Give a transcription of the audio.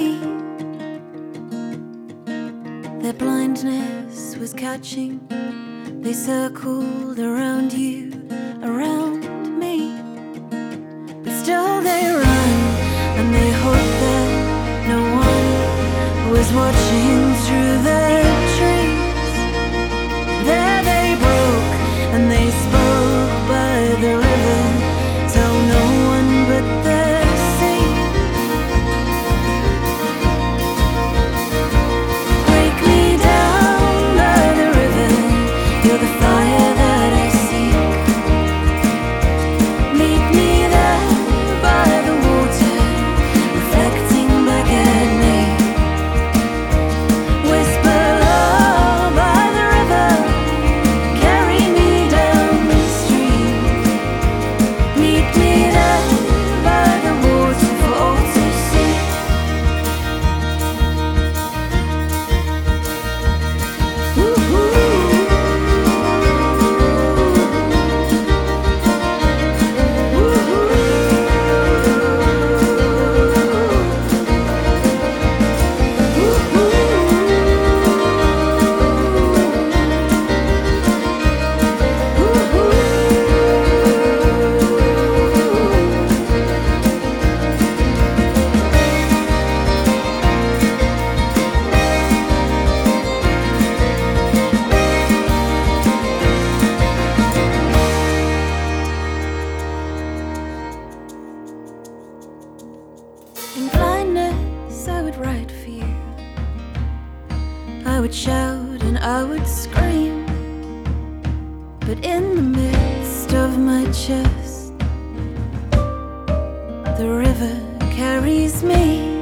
me. Their blindness was catching. They circled around you, around me. But still they run, and they hope that no one was watching through the trees. There they broke, and they spoke by the river. Tell no one but the sea. Break me down by the river. You're the fire that I seek. Meet me there by the water, reflecting back at me. Whisper love by the river, carry me down the stream. Meet me there by the water for all to see. In blindness, I would write for you. I would shout and I would scream. But in the midst of my chest, the river carries me.